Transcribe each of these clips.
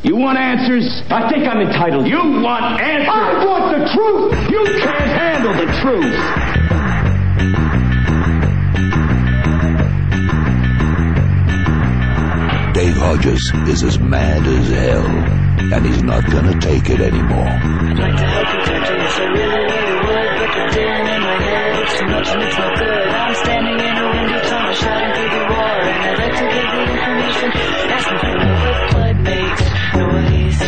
You want answers? I think I'm entitled. You want answers? I want the truth! You can't handle the truth! Dave Hodges is as mad as hell, and he's not gonna take it anymore. I'd like to help you, touch it, so really, really would, but the din in my head, it's too much and it's no good. I'm standing in a windy tunnel, shouting through the roar, and I'd like to give the information, asking for what blood makes noise.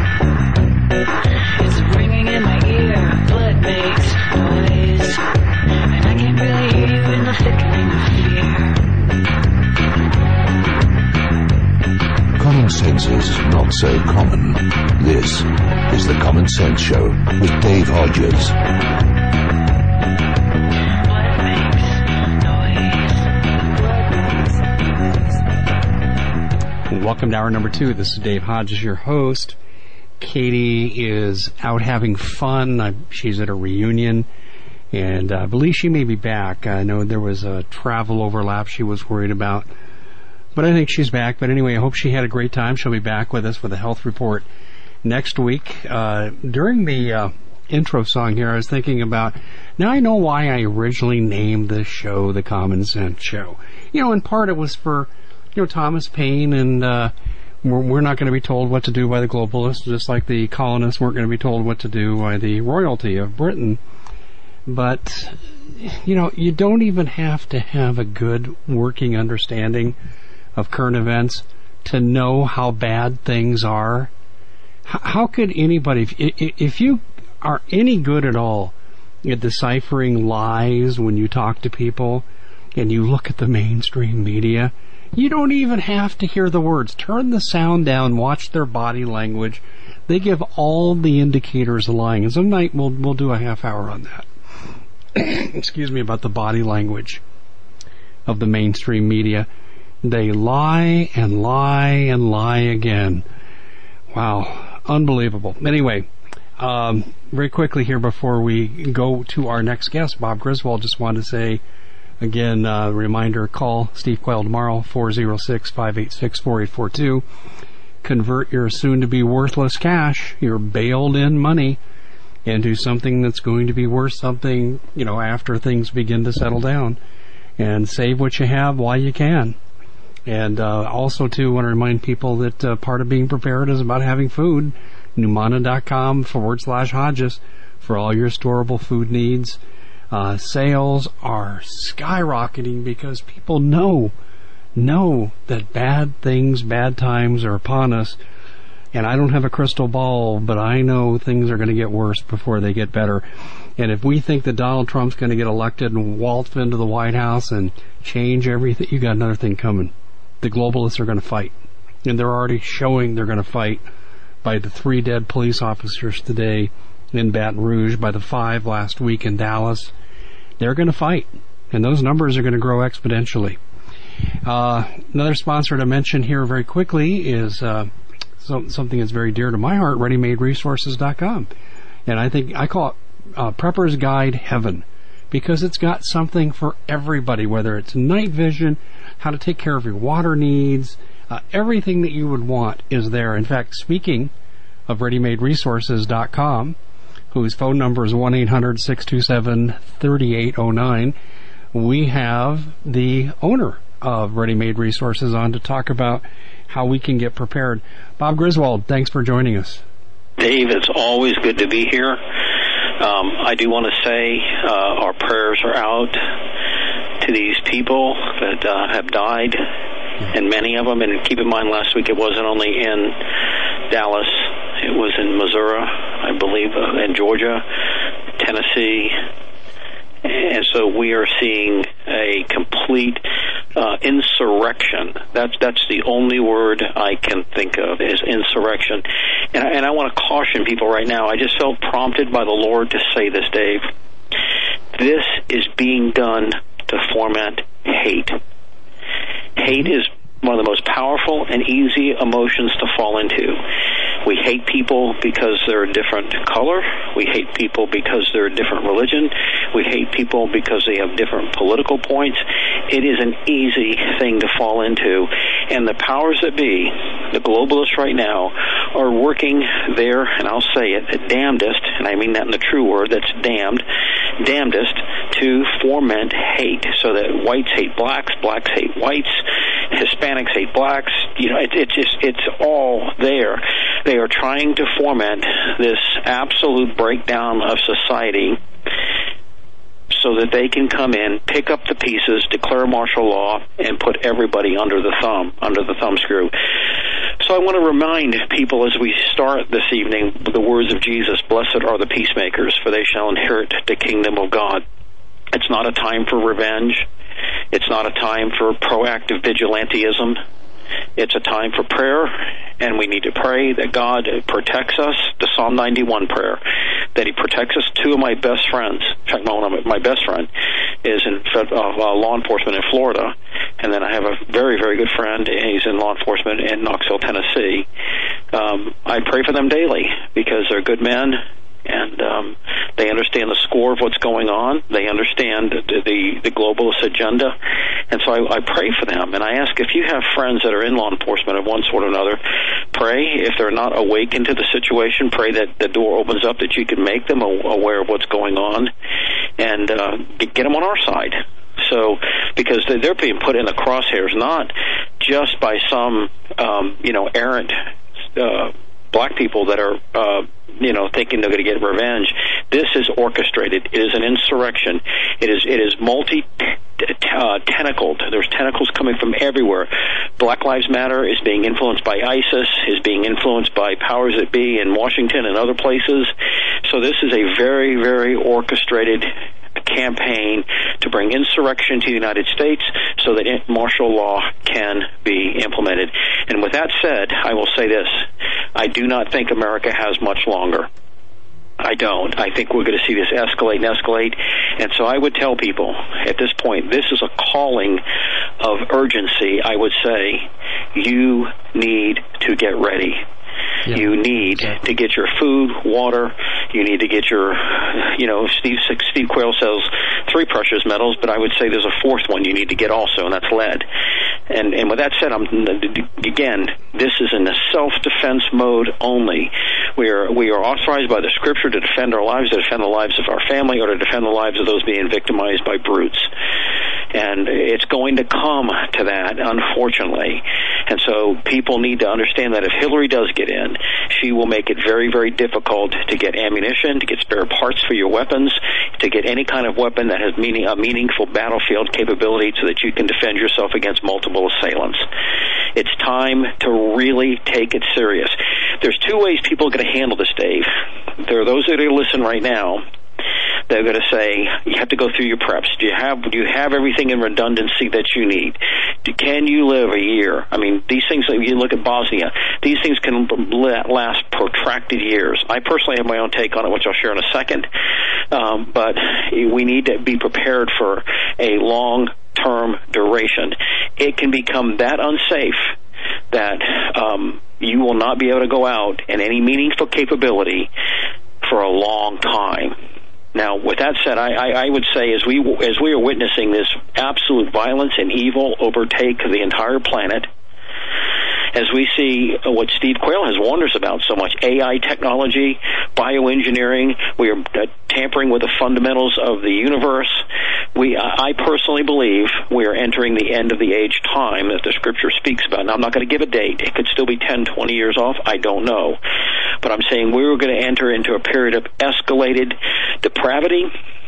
It's ringing in my ear, blood makes noise, and I can't really hear you in the flickering of fear. Common sense is not so common. This is the Common Sense Show with Dave Hodges. Welcome to hour number 2. This is Dave Hodges, your host. Katie is out having fun. She's at a reunion, and I believe she may be back. I know there was a travel overlap she was worried about, but I think she's back. But anyway, I hope she had a great time. She'll be back with us with a health report next week. During the intro song here, I was thinking about, now I know why I originally named this show the Common Sense Show. You know, in part it was for, Thomas Paine, and we're not going to be told what to do by the globalists, just like the colonists weren't going to be told what to do by the royalty of Britain. But, you don't even have to have a good working understanding of current events to know how bad things are. How could anybody, if you are any good at all at deciphering lies when you talk to people and you look at the mainstream media, you don't even have to hear the words. Turn the sound down, watch their body language. They give all the indicators of lying. And some night we'll do a half hour on that. Excuse me, about the body language of the mainstream media. They lie and lie and lie again. Wow, unbelievable. Anyway, very quickly here before we go to our next guest, Bob Griswold, just wanted to say, again, reminder, call Steve Quayle tomorrow, 406-586-4842. Convert your soon-to-be worthless cash, your bailed-in money, into something that's going to be worth something, after things begin to settle down. And save what you have while you can. And also, too, want to remind people that part of being prepared is about having food. Numana.com/Hodges for all your storable food needs. Sales are skyrocketing because people know that bad times are upon us. And I don't have a crystal ball, but I know things are going to get worse before they get better. And if we think that Donald Trump's going to get elected and waltz into the White House and change everything, you got another thing coming. The globalists are going to fight. And they're already showing they're going to fight by the 3 dead police officers today in Baton Rouge, by the 5 last week in Dallas. They're going to fight. And those numbers are going to grow exponentially. Another sponsor to mention here very quickly is something that's very dear to my heart, ReadyMadeResources.com. And I call it Prepper's Guide Heaven, because it's got something for everybody, whether it's night vision, how to take care of your water needs, everything that you would want is there. In fact, speaking of ReadyMadeResources.com, whose phone number is 1-800-627-3809, we have the owner of Ready Made Resources on to talk about how we can get prepared. Bob Griswold, thanks for joining us. Dave, it's always good to be here. I do want to say our prayers are out to these people that have died, and many of them. And keep in mind, last week it wasn't only in Dallas. It was in Missouri, I believe, in Georgia, Tennessee. And so we are seeing a complete insurrection. That's the only word I can think of, is insurrection. And I want to caution people right now. I just felt prompted by the Lord to say this, Dave. This is being done to foment hate. Hate is one of the most powerful and easy emotions to fall into. We hate people because they're a different color. We hate people because they're a different religion. We hate people because they have different political points. It is an easy thing to fall into. And the powers that be, the globalists right now, are working there, and I'll say it, damnedest, and I mean that in the true word, that's damnedest, to foment hate, so that whites hate blacks, blacks hate whites, Hispanics hate blacks. It's all there. They are trying to foment this absolute breakdown of society so that they can come in, pick up the pieces, declare martial law, and put everybody under the thumb screw. So I want to remind people as we start this evening with the words of Jesus, "Blessed are the peacemakers, for they shall inherit the kingdom of God." It's not a time for revenge. It's not a time for proactive vigilantism. It's a time for prayer, and we need to pray that God protects us, the Psalm 91 prayer, that He protects us. Two of my best friends, in fact, my best friend is in law enforcement in Florida, and then I have a very, very good friend, and he's in law enforcement in Knoxville, Tennessee. I pray for them daily because they're good men, and they understand the score of what's going on. They understand the globalist agenda. And so I pray for them. And I ask, if you have friends that are in law enforcement of one sort or another, pray. If they're not awakened to the situation, pray that the door opens up, that you can make them aware of what's going on, and get them on our side. So, because they're being put in the crosshairs, not just by some, errant black people that are, thinking they're going to get revenge. This is orchestrated. It is an insurrection. It is multi-tentacled. There's tentacles coming from everywhere. Black Lives Matter is being influenced by ISIS, is being influenced by powers that be in Washington and other places. So this is a very, very orchestrated campaign to bring insurrection to the United States so that martial law can be implemented. And with that said, I will say this. I do not think America has much longer. I don't. I think we're going to see this escalate and escalate. And so I would tell people at this point, this is a calling of urgency. I would say you need to get ready. Yeah. You need to get your food, water. You need to get your, Steve Quayle sells 3 precious metals, but I would say there's a 4th one you need to get also, and that's lead. And with that said, again, this is in the self-defense mode only. We are authorized by the Scripture to defend our lives, to defend the lives of our family, or to defend the lives of those being victimized by brutes. And it's going to come to that, unfortunately. And so people need to understand that if Hillary does get in, she will make it very, very difficult to get ammunition, to get spare parts for your weapons, to get any kind of weapon that has a meaningful battlefield capability so that you can defend yourself against multiple assailants. It's time to really take it serious. There's 2 ways people are going to handle this, Dave. There are those that are listening right now. They're going to say, you have to go through your preps. Do you have everything in redundancy that you need? Can you live a year? I mean, these things, you look at Bosnia, these things can last protracted years. I personally have my own take on it, which I'll share in a second. But we need to be prepared for a long-term duration. It can become that unsafe that you will not be able to go out in any meaningful capability for a long time. Now, with that said, I would say as we are witnessing this absolute violence and evil overtake the entire planet, as we see what Steve Quayle has warned us about so much, AI technology, bioengineering, we are tampering with the fundamentals of the universe. I personally believe we are entering the end of the age time that the Scripture speaks about. Now, I'm not going to give a date. It could still be 10, 20 years off. I don't know. But I'm saying we're going to enter into a period of escalated depravity,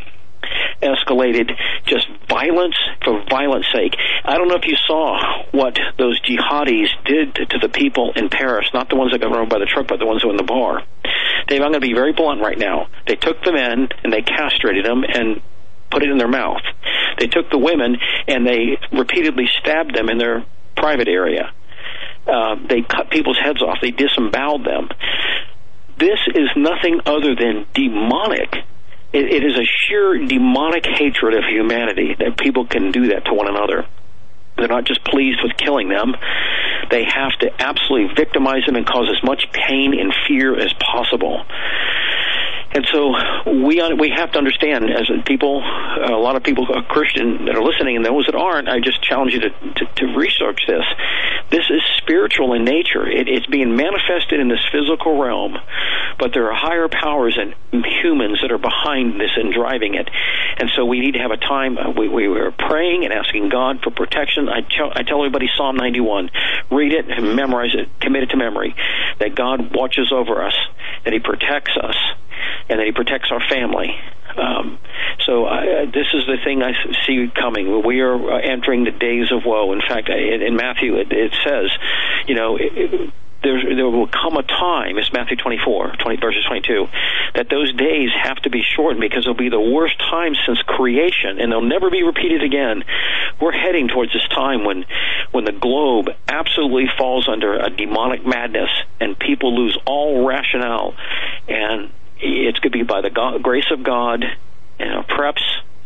escalated just violence for violence sake. I don't know if you saw what those jihadis did to the people in Paris, not the ones that got run by the truck, but the ones who were in the bar. Dave, I'm going to be very blunt right now. They took the men and they castrated them and put it in their mouth. They took the women and they repeatedly stabbed them in their private area. They cut people's heads off. They disemboweled them. This is nothing other than demonic. It is a sheer demonic hatred of humanity that people can do that to one another. They're not just pleased with killing them. They have to absolutely victimize them and cause as much pain and fear as possible. And so we have to understand, as people, a lot of people are Christian that are listening, and those that aren't, I just challenge you to research this. This is spiritual in nature. It's being manifested in this physical realm, but there are higher powers and humans that are behind this and driving it. And so we need to have a time. We were praying and asking God for protection. I tell everybody Psalm 91. Read it and memorize it. Commit it to memory. That God watches over us, that He protects us, and that He protects our family. So this is the thing I see coming. We are entering the days of woe. In fact, in Matthew it says, there will come a time, it's Matthew 24, verses 22, that those days have to be shortened because it'll be the worst time since creation, and they'll never be repeated again. We're heading towards this time when the globe absolutely falls under a demonic madness and people lose all rationale, and it's going to be by the grace of God and preps.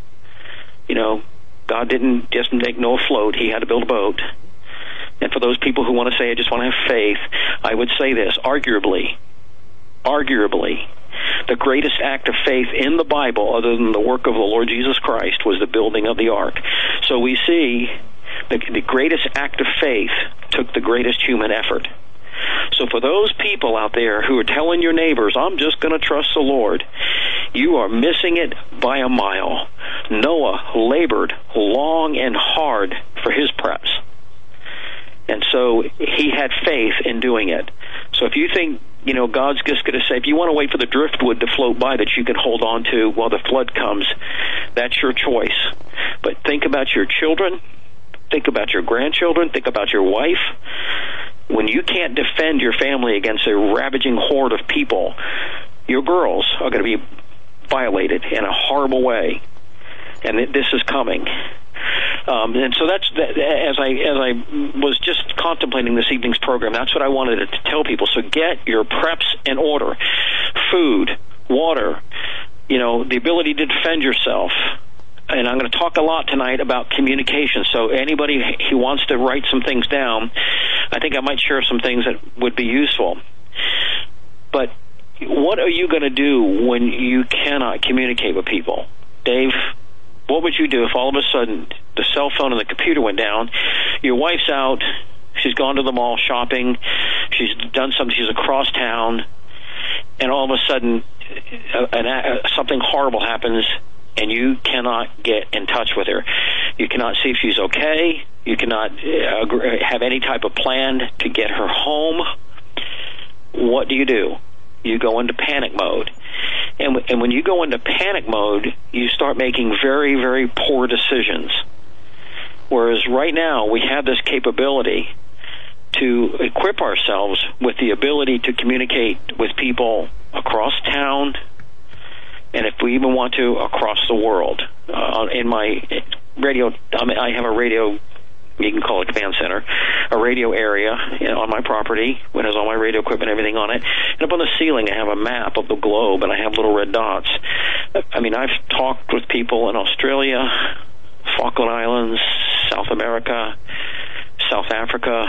God didn't just make Noah float. He had to build a boat. And for those people who want to say, I just want to have faith, I would say this, arguably, the greatest act of faith in the Bible, other than the work of the Lord Jesus Christ, was the building of the ark. So we see the greatest act of faith took the greatest human effort. So for those people out there who are telling your neighbors, I'm just going to trust the Lord, you are missing it by a mile. Noah labored long and hard for his preps. And so he had faith in doing it. So if you think, God's just going to say, if you want to wait for the driftwood to float by that you can hold on to while the flood comes, that's your choice. But think about your children, think about your grandchildren, think about your wife. When you can't defend your family against a ravaging horde of people, your girls are going to be violated in a horrible way. And this is coming. And so that's as I was just contemplating this evening's program, that's what I wanted to tell people. So get your preps in order. Food, water, the ability to defend yourself. And I'm going to talk a lot tonight about communication. So anybody who wants to write some things down, I think I might share some things that would be useful. But what are you going to do when you cannot communicate with people? Dave, what would you do if all of a sudden the cell phone and the computer went down, your wife's out, she's gone to the mall shopping, she's done something, she's across town, and all of a sudden something horrible happens and you cannot get in touch with her. You cannot see if she's okay. You cannot have any type of plan to get her home. What do? You go into panic mode. And when you go into panic mode, you start making very, very poor decisions. Whereas right now, we have this capability to equip ourselves with the ability to communicate with people across town, and if we even want to, across the world. In my radio, I have a radio, you can call it command center, a radio area on my property, which has all my radio equipment, everything on it. And up on the ceiling, I have a map of the globe, and I have little red dots. I've talked with people in Australia, Falkland Islands, South America, South Africa.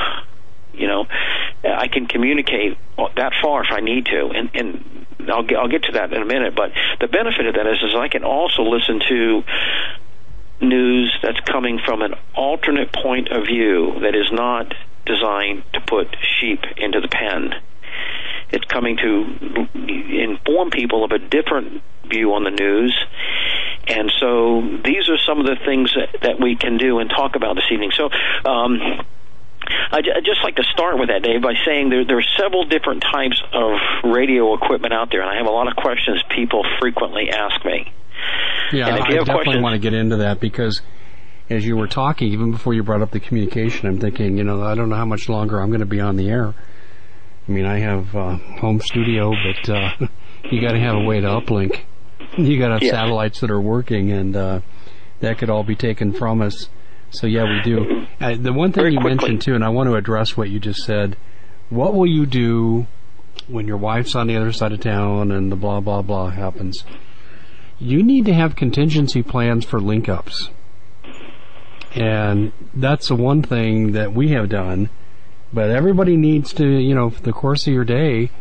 I can communicate that far if I need to, and I'll get to that in a minute. But the benefit of that is I can also listen to news that's coming from an alternate point of view that is not designed to put sheep into the pen. It's coming to inform people of a different view on the news. And so these are some of the things that we can do and talk about this evening. So I'd just like to start with that, Dave, by saying there are several different types of radio equipment out there, and I have a lot of questions people frequently ask me. Yeah, I definitely want to get into that because as you were talking, even before you brought up the communication, I'm thinking, I don't know how much longer I'm going to be on the air. I have home studio, but you got to have a way to uplink. You got to have satellites that are working, and that could all be taken from us. So, yeah, we do. The one thing you mentioned, too, and I want to address what you just said, what will you do when your wife's on the other side of town and the blah, blah, blah happens? You need to have contingency plans for link-ups. And that's the one thing that we have done. But everybody needs to, for the course of your day,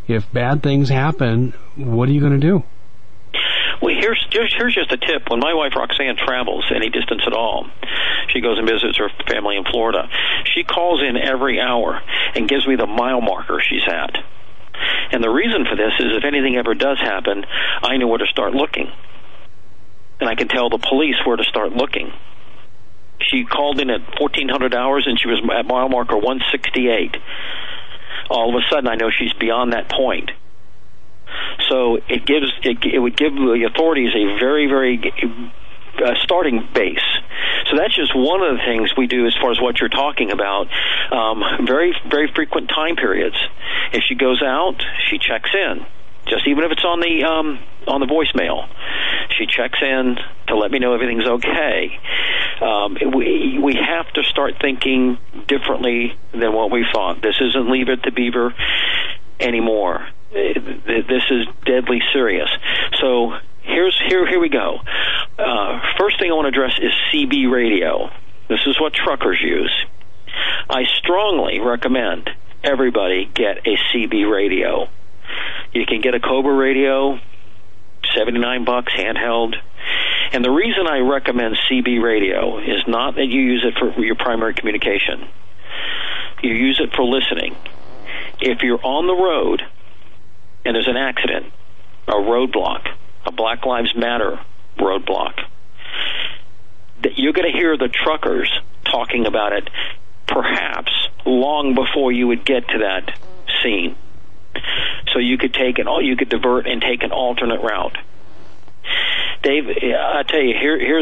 if bad things happen, what are you going to do? Well, here's just a tip. When my wife Roxanne travels any distance at all, she goes and visits her family in Florida. She calls in every hour and gives me the mile marker she's at. And the reason for this is if anything ever does happen, I know where to start looking. And I can tell the police where to start looking. She called in at 1400 hours and she was at mile marker 168. All of a sudden I know she's beyond that point. So it would give the authorities a very, very starting base. So that's just one of the things we do as far as what you're talking about. Very, very frequent time periods. If she goes out, she checks in. Just even if it's on the voicemail, she checks in to let me know everything's okay. We have to start thinking differently than what we thought. This isn't Leave It to Beaver anymore. This is deadly serious. So here we go. First thing I want to address is CB radio. This is what truckers use. I strongly recommend everybody get a CB radio. You can get a Cobra radio, $79 handheld. And the reason I recommend CB radio is not that you use it for your primary communication. You use it for listening. If you're on the road and there's an accident, a roadblock, a Black Lives Matter roadblock, you're going to hear the truckers talking about it perhaps long before you would get to that scene. So you could divert and take an alternate route. Dave, I tell you,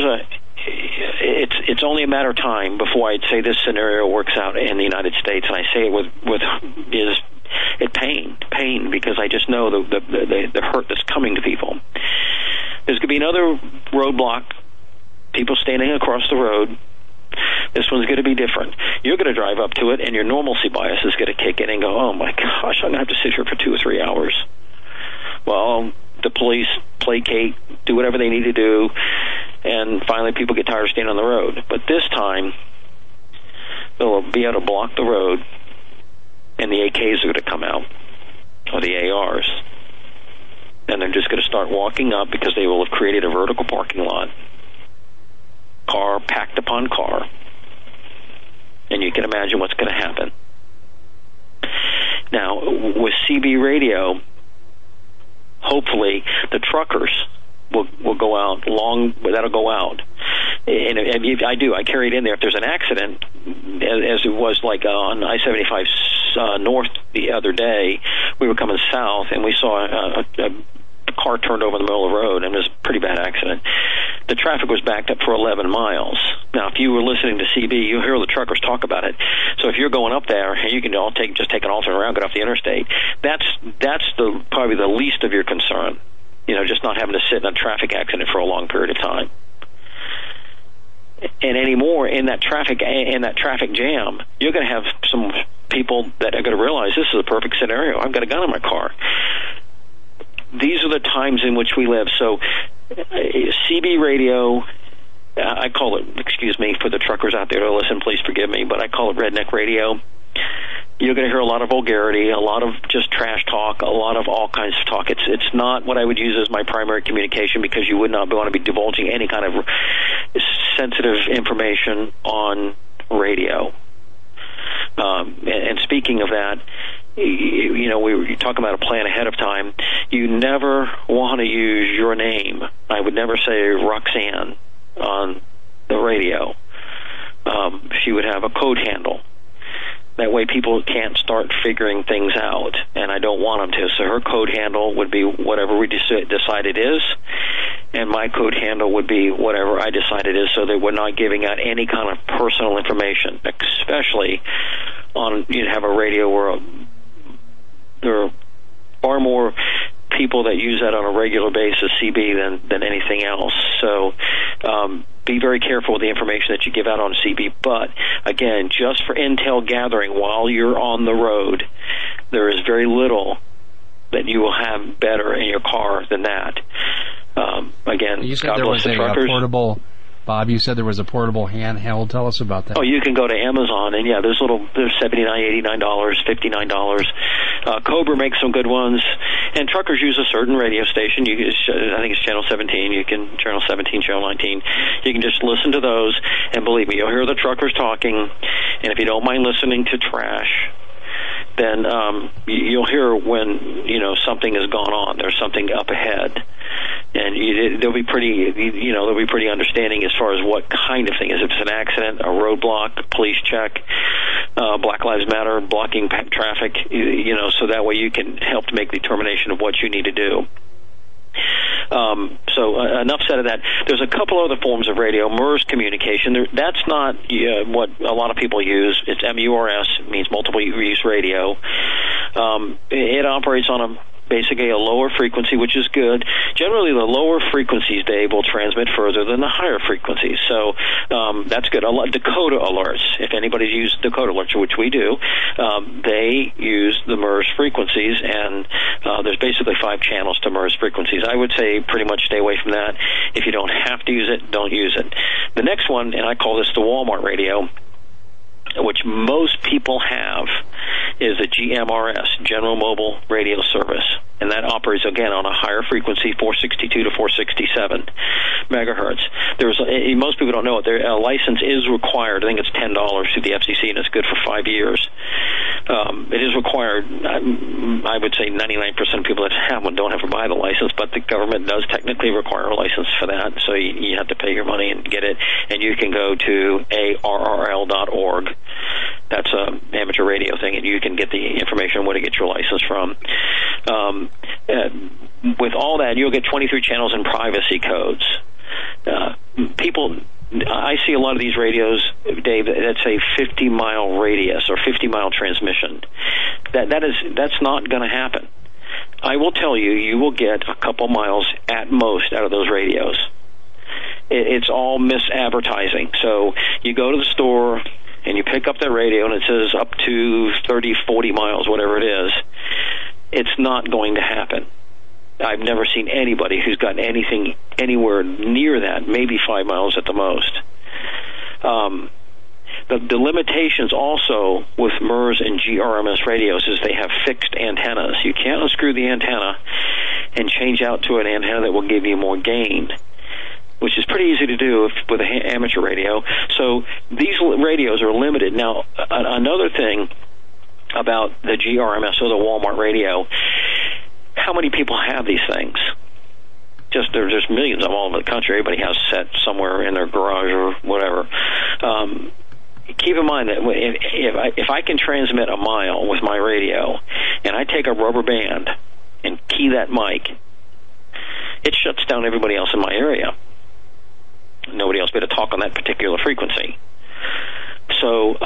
it's only a matter of time before I'd say this scenario works out in the United States, and I say it with pain because I just know the hurt that's coming to people. There's going to be another roadblock, people standing across the road. This one's going to be different. You're going to drive up to it, and your normalcy bias is going to kick in and go, oh, my gosh, I'm going to have to sit here for 2 or 3 hours. Well, the police placate, do whatever they need to do, and finally people get tired of standing on the road. But this time, they'll be able to block the road, and the AKs are going to come out, or the ARs. And they're just going to start walking up because they will have created a vertical parking lot. Car packed upon car. And you can imagine what's going to happen. Now, with CB radio, hopefully the truckers will go out that'll go out. And I carry it in there. If there's an accident, as it was like on I-75 north the other day, we were coming south and we saw a car turned over in the middle of the road, and it was a pretty bad accident. The traffic was backed up for 11 miles. Now, if you were listening to CB, you hear the truckers talk about it. So if you're going up there, and you can just take an alternate route, get off the interstate. That's probably the least of your concern. Just not having to sit in a traffic accident for a long period of time. And anymore in that traffic jam, you're going to have some people that are going to realize this is a perfect scenario. I've got a gun in my car. These are the times in which we live. So CB radio, I call it, excuse me, for the truckers out there to listen, please forgive me, but I call it redneck radio. You're going to hear a lot of vulgarity, a lot of just trash talk, a lot of all kinds of talk. It's not what I would use as my primary communication because you would not want to be divulging any kind of sensitive information on radio. And speaking of that, we were talking about a plan ahead of time. You never want to use your name. I would never say Roxanne on the radio. She would have a code handle. That way people can't start figuring things out, and I don't want them to. So her code handle would be whatever we decide it is, and my code handle would be whatever I decide it is, so that we're not giving out any kind of personal information, especially on, have a radio where there are far more people that use that on a regular basis, CB, than anything else. So be very careful with the information that you give out on CB. But, again, just for intel gathering while you're on the road, there is very little that you will have better in your car than that. Again, you said God there bless was the truckers. Portable, Bob, you said there was a portable handheld. Tell us about that. Oh, you can go to Amazon, and there's $79, $89, $59. Cobra makes some good ones, and truckers use a certain radio station. I think it's Channel 17. Channel 17, Channel 19. You can just listen to those, and believe me, you'll hear the truckers talking, and if you don't mind listening to trash, then you'll hear when something has gone on. There's something up ahead, and they'll be pretty understanding as far as what kind of thing is. If it's an accident, a roadblock, a police check, Black Lives Matter, blocking traffic, so that way you can help to make the determination of what you need to do. So enough said of that. There's a couple other forms of radio. MURS communication. That's not what a lot of people use. It's MURS. It means multiple use radio. It operates on basically a lower frequency, which is good. Generally, the lower frequencies, Dave, will transmit further than the higher frequencies. So that's good. Dakota alerts, if anybody's used Dakota alerts, which we do, they use the MURS frequencies, and there's basically 5 channels to MURS frequencies. I would say pretty much stay away from that. If you don't have to use it, don't use it. The next one, and I call this the Walmart radio, which most people have, is the GMRS, General Mobile Radio Service. And that operates, again, on a higher frequency, 462 to 467 megahertz. Most people don't know it. A license is required. I think it's $10 through the FCC, and it's good for 5 years. It is required. I would say 99% of people that have one don't have to buy the license, but the government does technically require a license for that. So you have to pay your money and get it. And you can go to arrl.org. That's an amateur radio thing, and you can get the information on where to get your license from. With all that, you'll get 23 channels and privacy codes. I see a lot of these radios, Dave, that's a 50-mile radius or 50-mile transmission. That's not going to happen. I will tell you, you will get a couple miles at most out of those radios. It's all misadvertising. So you go to the store and you pick up that radio and it says up to 30, 40 miles, whatever it is. It's not going to happen. I've never seen anybody who's gotten anything anywhere near that, maybe 5 miles at the most. The limitations also with MURS and GRMS radios is they have fixed antennas. You can't unscrew the antenna and change out to an antenna that will give you more gain, which is pretty easy to do with an amateur radio. So these radios are limited. Now, another thing about the GRMS or the Walmart radio, how many people have these things? There's millions of them all over the country. Everybody has set somewhere in their garage or whatever. Keep in mind that if I can transmit a mile with my radio and I take a rubber band and key that mic, it shuts down everybody else in my area. Nobody else be able to talk on that particular frequency. So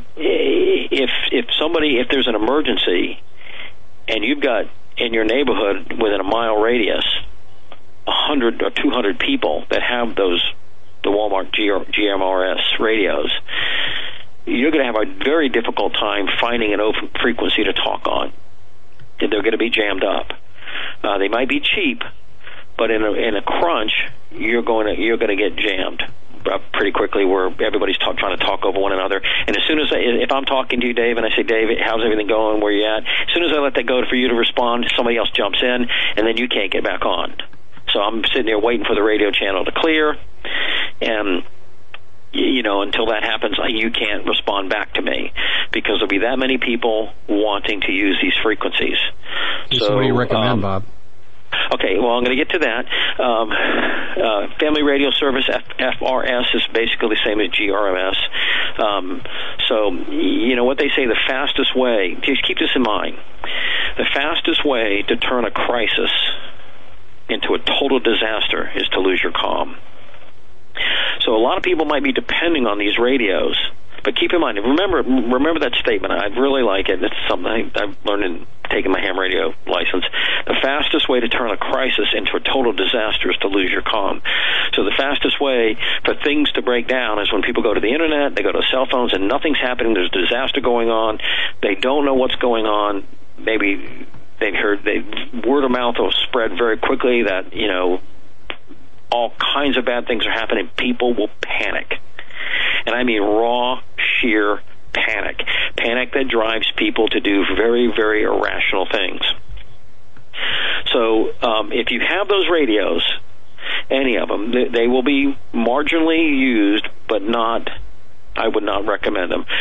if there's an emergency and you've got in your neighborhood within a mile radius 100 or 200 people that have the Walmart GMRS radios, you're going to have a very difficult time finding an open frequency to talk on. They're going to be jammed up. They might be cheap, but in a crunch, you're going to get jammed pretty quickly, where everybody's trying to talk over one another. And as soon as if I'm talking to you, Dave, and I say, Dave, how's everything going? Where you at? As soon as I let that go for you to respond, somebody else jumps in, and then you can't get back on. So I'm sitting there waiting for the radio channel to clear, and until that happens, you can't respond back to me because there'll be that many people wanting to use these frequencies. So what do you recommend, Bob? Okay, well, I'm going to get to that. Family Radio Service, FRS, is basically the same as GRMS. So, what they say, the fastest way, just keep this in mind, the fastest way to turn a crisis into a total disaster is to lose your comm. So a lot of people might be depending on these radios, but keep in mind, remember that statement. I really like it. It's something I've learned in taking my ham radio license. The fastest way to turn a crisis into a total disaster is to lose your comm. So the fastest way for things to break down is when people go to the internet, they go to cell phones, and nothing's happening. There's a disaster going on. They don't know what's going on. Maybe they've heard, word of mouth will spread very quickly that, all kinds of bad things are happening. People will panic. And I mean raw, sheer panic. panic that drives people to do very, very irrational things. So if you have those radios, any of them, they will be marginally used, but I would not recommend them.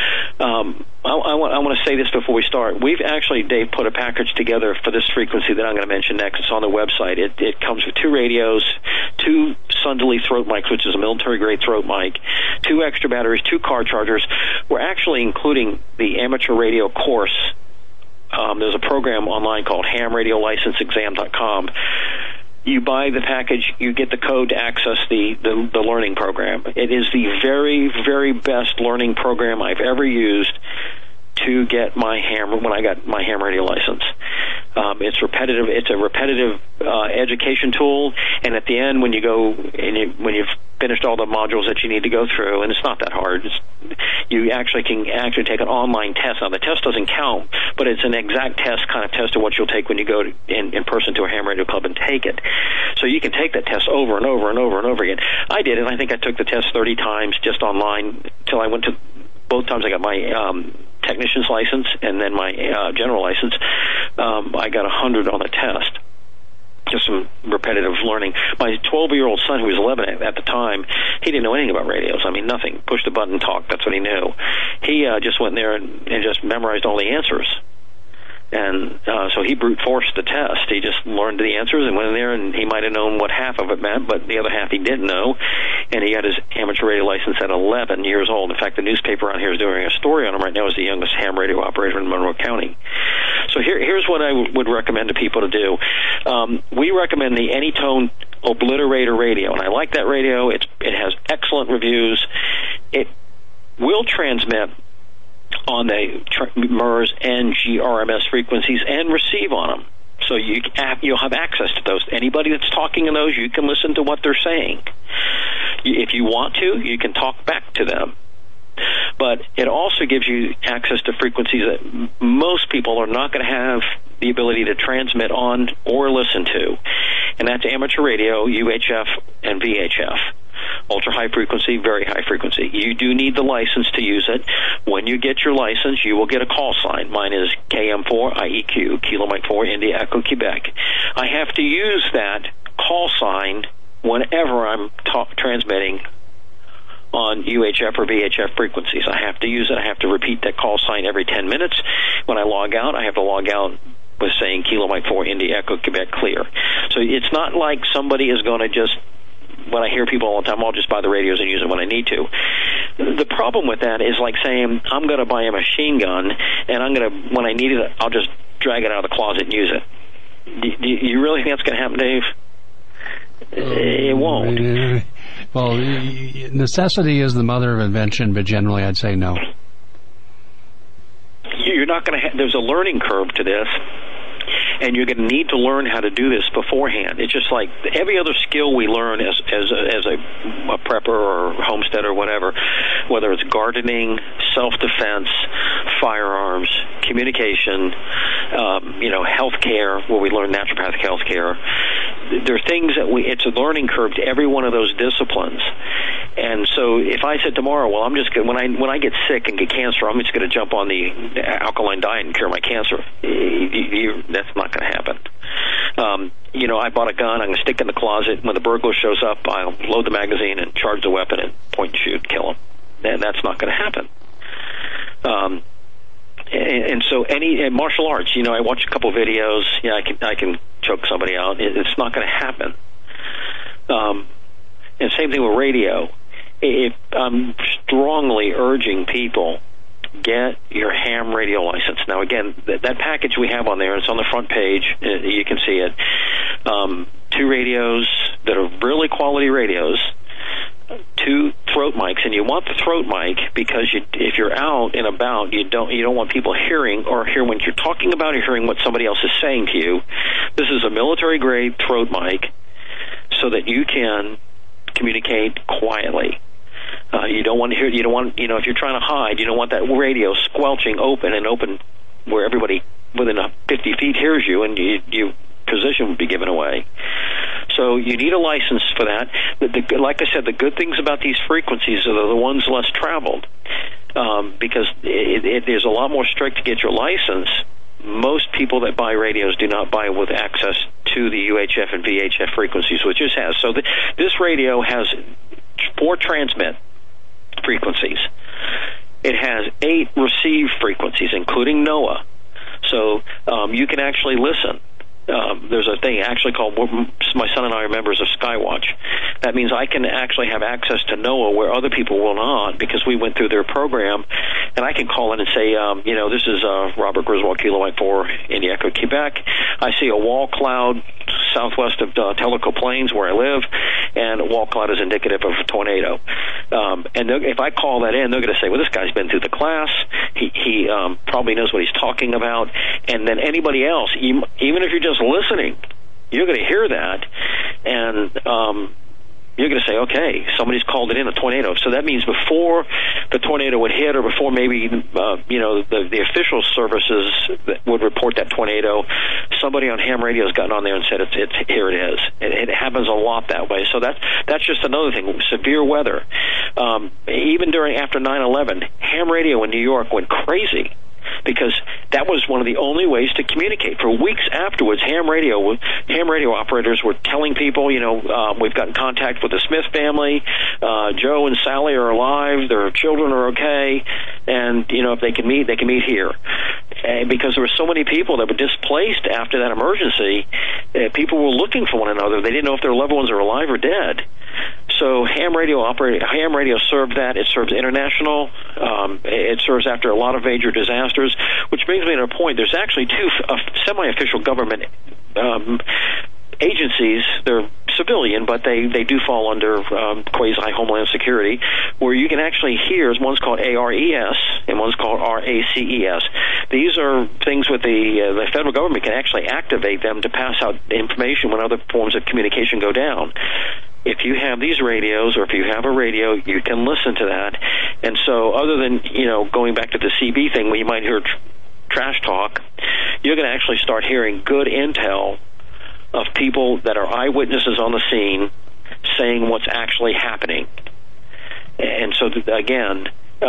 I want to say this before we start. We've actually, Dave, put a package together for this frequency that I'm going to mention next. It's on the website. It comes with 2 radios, 2 Sunderly throat mics, which is a military-grade throat mic, 2 extra batteries, 2 car chargers. We're actually including the amateur radio course. There's a program online called hamradiolicenseexam.com. You buy the package, you get the code to access the learning program. It is the very, very best learning program I've ever used to get my when I got my ham radio license. It's repetitive. It's a repetitive education tool, and at the end, when you go and when you've finished all the modules that you need to go through, and it's not that hard, you can take an online test. Now, the test doesn't count, but it's an exact test, kind of test of what you'll take when you go in person to a ham radio club and take it. So you can take that test over and over and over and over again. I did it. I think I took the test 30 times just online till I went to both times I got my technician's license and then my general license. I got 100 on the test. Just some repetitive learning. My 12-year-old son, who was 11 at the time, he didn't know anything about radios. I mean, nothing. Push the button, talk. That's what he knew. He just went there and just memorized all the answers. And so he brute forced the test. He just learned the answers and went in there, and he might have known what half of it meant, but the other half he didn't know. And he got his amateur radio license at 11 years old. In fact, the newspaper around here is doing a story on him right now as the youngest ham radio operator in Monroe County. So here's what I would recommend to people to do. We recommend the Anytone Obliterator radio, and I like that radio. It has excellent reviews. It will transmit on the MERS and GRMS frequencies and receive on them. So you'll have access to those. Anybody that's talking in those, you can listen to what they're saying. If you want to, you can talk back to them. But it also gives you access to frequencies that most people are not going to have the ability to transmit on or listen to. And that's amateur radio, UHF, and VHF. Ultra high frequency, very high frequency. You do need the license to use it. When you get your license, you will get a call sign. Mine is KM4 IEQ, Kilo Mike 4 India Echo Quebec. I have to use that call sign whenever I'm transmitting on UHF or VHF frequencies. I have to use it. I have to repeat that call sign every 10 minutes. When I log out, I have to log out with saying Kilo Mike 4 India Echo Quebec clear. So it's not like somebody is going to just, when I hear people all the time, I'll just buy the radios and use it when I need to. The problem with that is like saying, I'm going to buy a machine gun, and when I need it, I'll just drag it out of the closet and use it. Do you really think that's going to happen, Dave? It won't. Well, necessity is the mother of invention, but generally I'd say no. You're not going to there's a learning curve to this. And you're going to need to learn how to do this beforehand. It's just like every other skill we learn as a prepper or homesteader or whatever, whether it's gardening, self-defense, firearms, communication, healthcare, where we learn naturopathic healthcare. There are things that it's a learning curve to every one of those disciplines. And so if I said tomorrow, well, I'm just going when I get sick and get cancer, I'm just going to jump on the alkaline diet and cure my cancer. That's not going to happen. I bought a gun. I'm going to stick it in the closet. When the burglar shows up, I'll load the magazine and charge the weapon and point and shoot, kill him. And that's not going to happen. And so in martial arts, I watch a couple videos. I can choke somebody out. It's not going to happen. And same thing with radio. I'm strongly urging people, get your ham radio license. Now, again, that package we have on there, it's on the front page. You can see it. 2 radios that are really quality radios, 2 throat mics, and you want the throat mic because if you're out and about, you don't want people hearing when you're talking about or hearing what somebody else is saying to you. This is a military-grade throat mic so that you can communicate quietly. You don't want to hear. You don't want. If you're trying to hide, you don't want that radio squelching open where everybody within 50 feet hears you, and your position would be given away. So you need a license for that. Like I said, the good things about these frequencies are the ones less traveled. because it is a lot more strict to get your license. Most people that buy radios do not buy with access to the UHF and VHF frequencies, which this has. So this radio has 4 transmit frequencies. It has 8 receive frequencies, including NOAA. So you can actually listen. There's a thing actually called, my son and I are members of Skywatch. That means I can actually have access to NOAA where other people will not, because we went through their program, and I can call in and say, this is Robert Griswold, Kilo White 4, India Echo, Quebec. I see a wall cloud southwest of Tellico Plains where I live, and a wall cloud is indicative of a tornado. And if I call that in, they're going to say, well, this guy's been through the class. He probably knows what he's talking about. And then anybody else, even if you're just listening, you're going to hear that, and you're going to say, okay, somebody's called it in a tornado. So that means before the tornado would hit, or before maybe the official services that would report that tornado, somebody on ham radio has gotten on there and said, it's here it is. It happens a lot that way. So that's just another thing. Severe weather. Even after 9/11, ham radio in New York went crazy, because that was one of the only ways to communicate. For weeks afterwards, ham radio operators were telling people, we've got in contact with the Smith family, Joe and Sally are alive, their children are okay, and, if they can meet here. And because there were so many people that were displaced after that emergency, people were looking for one another. They didn't know if their loved ones are alive or dead. So ham radio served that. It serves international. It serves after a lot of major disasters, which brings me to a point. There's actually 2 semi-official government agencies. They're civilian, but they do fall under quasi-Homeland Security, where you can actually hear. One's called ARES and one's called RACES. These are things with the federal government can actually activate them to pass out information when other forms of communication go down. If you have these radios, or if you have a radio, you can listen to that. And so other than, going back to the CB thing where you might hear trash talk, you're going to actually start hearing good intel of people that are eyewitnesses on the scene saying what's actually happening. And so, again,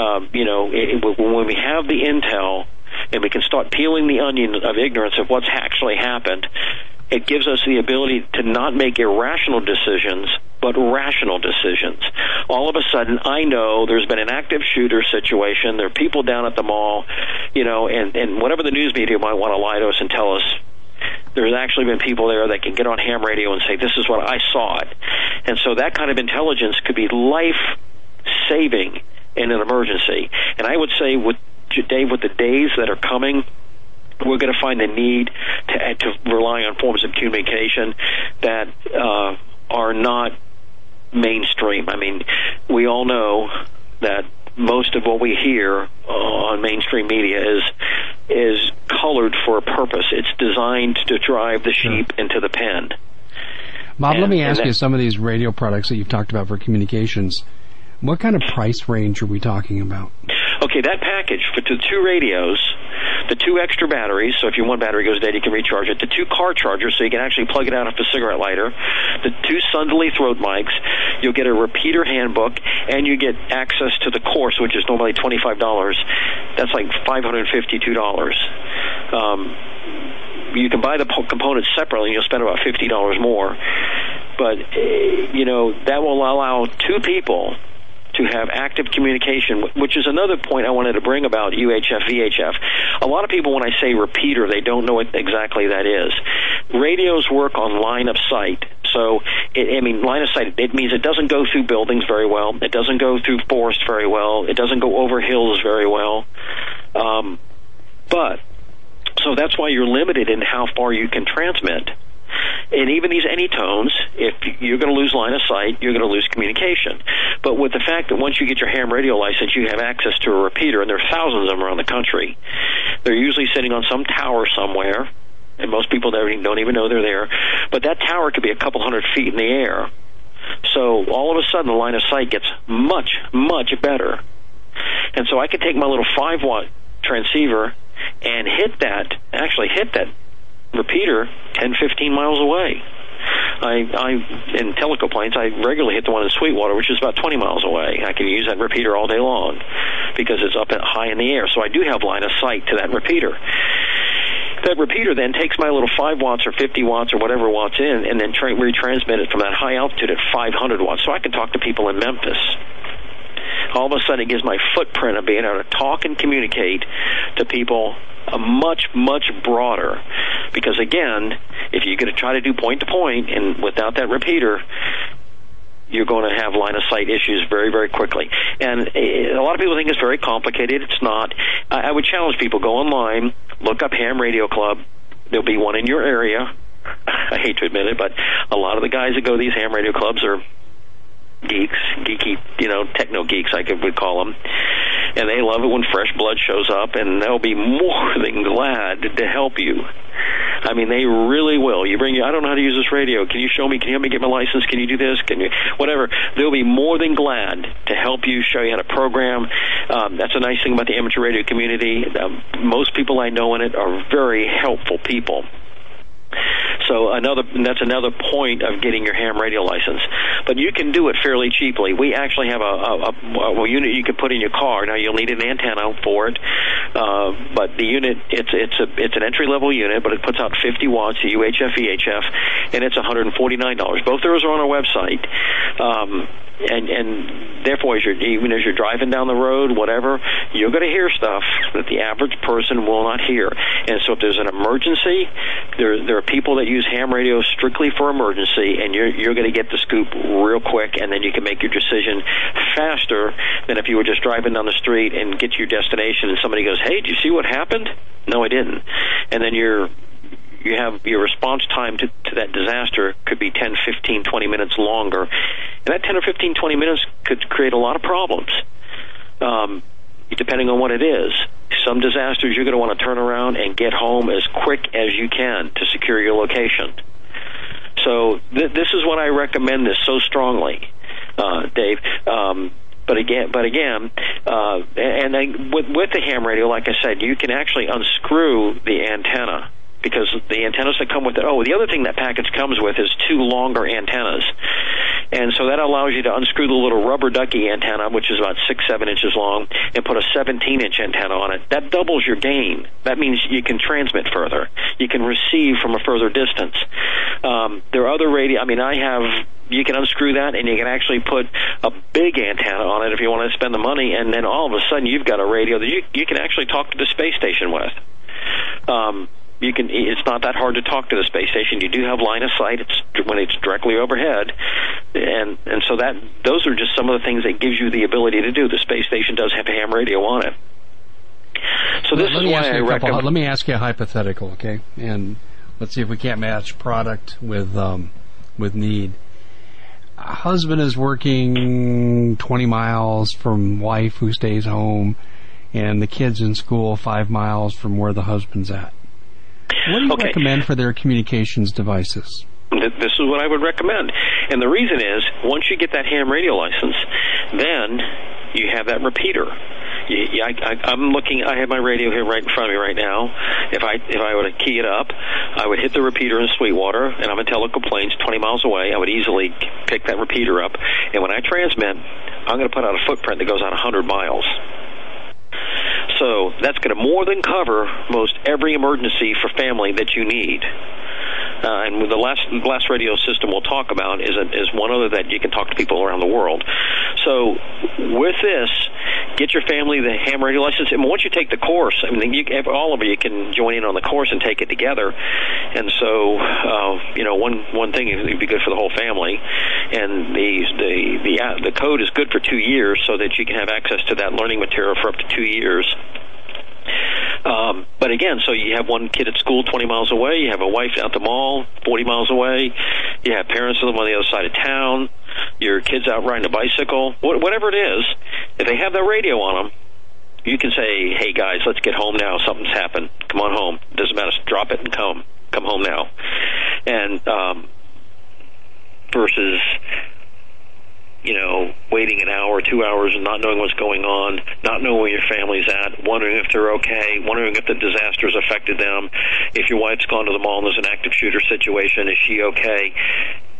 when we have the intel and we can start peeling the onion of ignorance of what's actually happened, it gives us the ability to not make irrational decisions, but rational decisions. All of a sudden, I know there's been an active shooter situation. There are people down at the mall, and whatever the news media might want to lie to us and tell us, there's actually been people there that can get on ham radio and say, this is what I saw it. And so that kind of intelligence could be life-saving in an emergency. And I would say, Dave, with the days that are coming, we're going to find the need to rely on forms of communication that are not mainstream. I mean, we all know that most of what we hear on mainstream media is colored for a purpose. It's designed to drive the sheep into the pen. Bob, let me ask you, some of these radio products that you've talked about for communications, what kind of price range are we talking about? Okay, that package for the 2 radios, the 2 extra batteries, so if your one battery goes dead, you can recharge it, the 2 car chargers, so you can actually plug it out of a cigarette lighter, the 2 Sundley throat mics, you'll get a repeater handbook, and you get access to the course, which is normally $25. That's like $552. You can buy the components separately, and you'll spend about $50 more. But, that will allow 2 people to have active communication, which is another point I wanted to bring about UHF, VHF. A lot of people, when I say repeater, they don't know what exactly that is. Radios work on line of sight. So, line of sight, it means it doesn't go through buildings very well. It doesn't go through forest very well. It doesn't go over hills very well. So that's why you're limited in how far you can transmit. And even these anytones, if you're going to lose line of sight, you're going to lose communication. But with the fact that once you get your ham radio license, you have access to a repeater, and there are thousands of them around the country. They're usually sitting on some tower somewhere, and most people don't even know they're there. But that tower could be a couple hundred feet in the air. So all of a sudden, the line of sight gets much, much better. And so I could take my little 5-watt transceiver and hit that repeater 10, 15 miles away. in Tellico Plains, I regularly hit the one in Sweetwater, which is about 20 miles away. I can use that repeater all day long because it's up high in the air. So I do have line of sight to that repeater. That repeater then takes my little 5 watts or 50 watts or whatever watts in and then retransmit it from that high altitude at 500 watts. So I can talk to people in Memphis. All of a sudden, it gives my footprint of being able to talk and communicate to people much, much broader. Because, again, if you're going to try to do point-to-point and without that repeater, you're going to have line-of-sight issues very, very quickly. And a lot of people think it's very complicated. It's not. I would challenge people, go online, look up Ham Radio Club. There'll be one in your area. I hate to admit it, but a lot of the guys that go to these ham radio clubs are geeky, techno geeks, I would call them. And they love it when fresh blood shows up, and they'll be more than glad to help you. I mean, they really will. I don't know how to use this radio. Can you show me? Can you help me get my license? Can you do this? Can you, whatever. They'll be more than glad to help you, show you how to program. That's a nice thing about the amateur radio community. Most people I know in it are very helpful people. So that's another point of getting your ham radio license. But you can do it fairly cheaply. We actually have a unit you can put in your car. Now you'll need an antenna for it, but the unit it's an entry level unit, but it puts out 50 watts UHF VHF, and it's $149. Both of those are on our website. And therefore, even as you're driving down the road, whatever, you're going to hear stuff that the average person will not hear. And so if there's an emergency, there are people that use ham radio strictly for emergency, and you're going to get the scoop real quick, and then you can make your decision faster than if you were just driving down the street and get to your destination and somebody goes, hey, did you see what happened? No, I didn't. And then you have your response time to that disaster could be 10, 15, 20 minutes longer. And that 10 or 15, 20 minutes could create a lot of problems, depending on what it is. Some disasters you're going to want to turn around and get home as quick as you can to secure your location. So this is what I recommend this so strongly, Dave. But again, with the ham radio, like I said, you can actually unscrew the antenna, because the antennas that come with it. Oh, the other thing that package comes with is 2 longer antennas. And so that allows you to unscrew the little rubber ducky antenna, which is about 6-7 inches long, and put a 17-inch antenna on it. That doubles your gain. That means you can transmit further. You can receive from a further distance. There are other radio. You can unscrew that, and you can actually put a big antenna on it if you want to spend the money, and then all of a sudden you've got a radio that you can actually talk to the space station with. It's not that hard to talk to the space station. You do have line of sight when it's directly overhead, and so those are just some of the things that gives you the ability to do. The space station does have a ham radio on it. So this is why I recommend. Let me ask you a hypothetical, okay? And let's see if we can't match product with need. A husband is working 20 miles from wife who stays home, and the kids in school 5 miles from where the husband's at. What do you recommend for their communications devices? This is what I would recommend. And the reason is, once you get that ham radio license, then you have that repeater. I'm looking. I have my radio here right in front of me right now. If I were to key it up, I would hit the repeater in Sweetwater, and I'm in Tellico Plains, 20 miles away. I would easily pick that repeater up, and when I transmit, I'm going to put out a footprint that goes out 100 miles. So that's going to more than cover most every emergency for family that you need. And the last radio system we'll talk about is one other that you can talk to people around the world. So with this, get your family the ham radio license. And once you take the course, all of you can join in on the course and take it together. And so, one thing would be good for the whole family. And the code is good for 2 years, so that you can have access to that learning material for up to 2 years. But again, so you have one kid at school 20 miles away, you have a wife out the mall 40 miles away, you have parents that live on the other side of town, your kids out riding a bicycle, whatever it is, if they have that radio on them, you can say, hey guys, let's get home now, something's happened, come on home, doesn't matter, drop it and come home now. And versus waiting an hour, 2 hours, and not knowing what's going on, not knowing where your family's at, wondering if they're okay, wondering if the disaster's affected them, if your wife's gone to the mall and there's an active shooter situation, is she okay?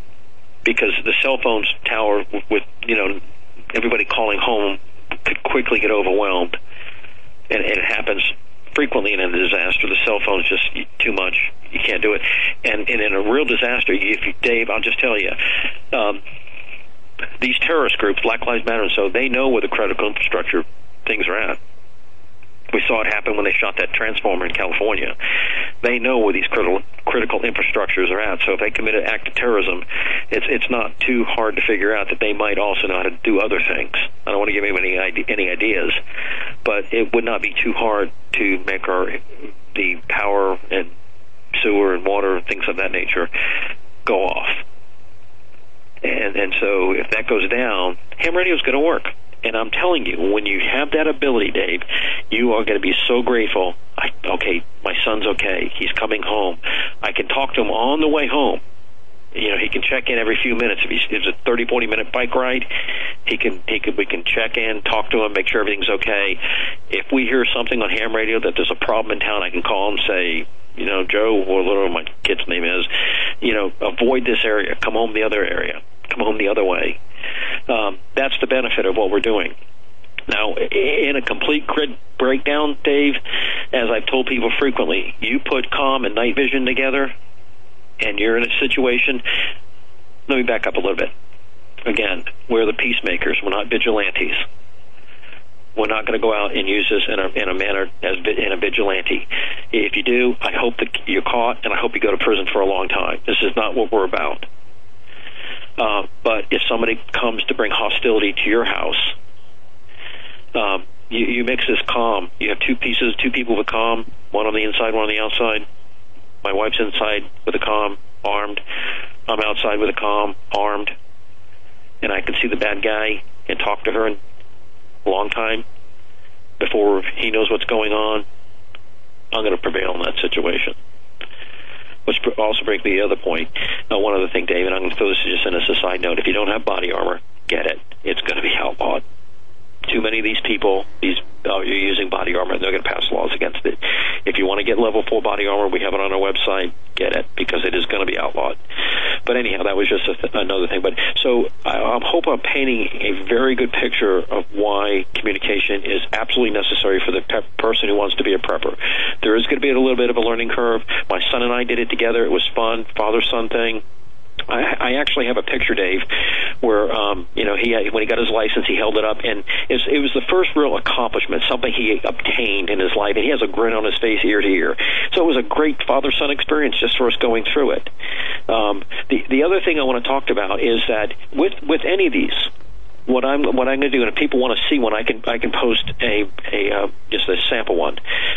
because the cell phone tower with everybody calling home could quickly get overwhelmed, and it happens frequently in a disaster. The cell phone is just too much. You can't do it. And in a real disaster, Dave, I'll just tell you, these terrorist groups, Black Lives Matter, and so they know where the critical infrastructure things are at. We saw it happen when they shot that transformer in California. They know where these critical infrastructures are at. So if they commit an act of terrorism, it's not too hard to figure out that they might also know how to do other things. I don't want to give anybody any ideas, but it would not be too hard to make the power and sewer and water and things of that nature go off. And so if that goes down, ham radio is going to work. And I'm telling you, when you have that ability, Dave, you are going to be so grateful. Okay, my son's okay. He's coming home. I can talk to him on the way home. He can check in every few minutes. If it's a 30, 40-minute bike ride, we can check in, talk to him, make sure everything's okay. If we hear something on ham radio that there's a problem in town, I can call him and say, Joe, or whatever my kid's name is, avoid this area. Come home the other area. Come home the other way. That's the benefit of what we're doing. Now, in a complete grid breakdown, Dave, as I've told people frequently, you put comm and night vision together, and you're in a situation. Let me back up a little bit. Again, we're the peacemakers. We're not vigilantes. We're not going to go out and use this in a manner in a vigilante. If you do, I hope that you're caught, and I hope you go to prison for a long time. This is not what we're about. But if somebody comes to bring hostility to your house, you mix this comm. You have two people with comm, one on the inside, one on the outside. My wife's inside with a comm, armed. I'm outside with a comm, armed. And I can see the bad guy and talk to her in a long time before he knows what's going on. I'm going to prevail in that situation. Which also brings me to the other point. One other thing, David, I'm going to throw this just in as a side note. If you don't have body armor, get it. It's going to be outlawed. Too many of these people, you're using body armor, and they're going to pass laws against it. If you want to get level 4 body armor, we have it on our website. Get it, because it is going to be outlawed. But anyhow, that was just another thing. But so I hope I'm painting a very good picture of why communication is absolutely necessary for the person who wants to be a prepper. There is going to be a little bit of a learning curve. My son and I did it together. It was fun, father-son thing. I actually have a picture, Dave, where when he got his license, he held it up, and it was the first real accomplishment, something he obtained in his life, and he has a grin on his face ear to ear. So it was a great father-son experience just for us going through it. The other thing I want to talk about is that with any of these, what I'm going to do, and if people want to see one, I can post just a sample one.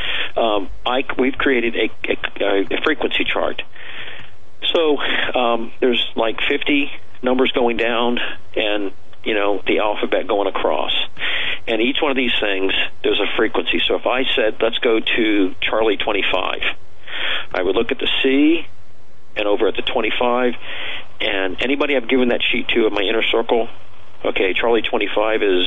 We've created a frequency chart. So there's like 50 numbers going down and, the alphabet going across. And each one of these things, there's a frequency. So if I said, let's go to Charlie 25, I would look at the C and over at the 25, and anybody I've given that sheet to in my inner circle, okay, Charlie 25 is,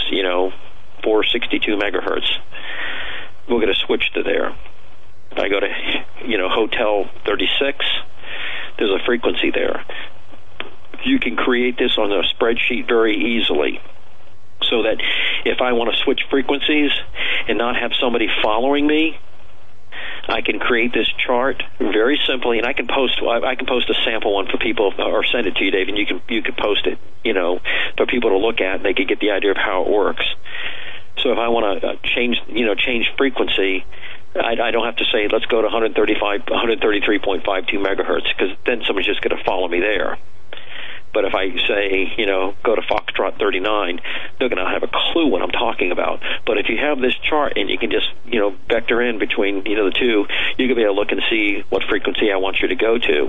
462 megahertz. We'll get a switch to there. If I go to, Hotel 36, there's a frequency there. You can create this on a spreadsheet very easily so that if I want to switch frequencies and not have somebody following me, I can create this chart very simply, and I can post a sample one for people, or send it to you, Dave, and you can post it, for people to look at, and they can get the idea of how it works. So if I want to change frequency, I don't have to say, let's go to 133.52 megahertz, because then somebody's just going to follow me there. But if I say, go to Foxtrot 39, they're going to have a clue what I'm talking about. But if you have this chart and you can just, vector in between, the two, you can be able to look and see what frequency I want you to go to.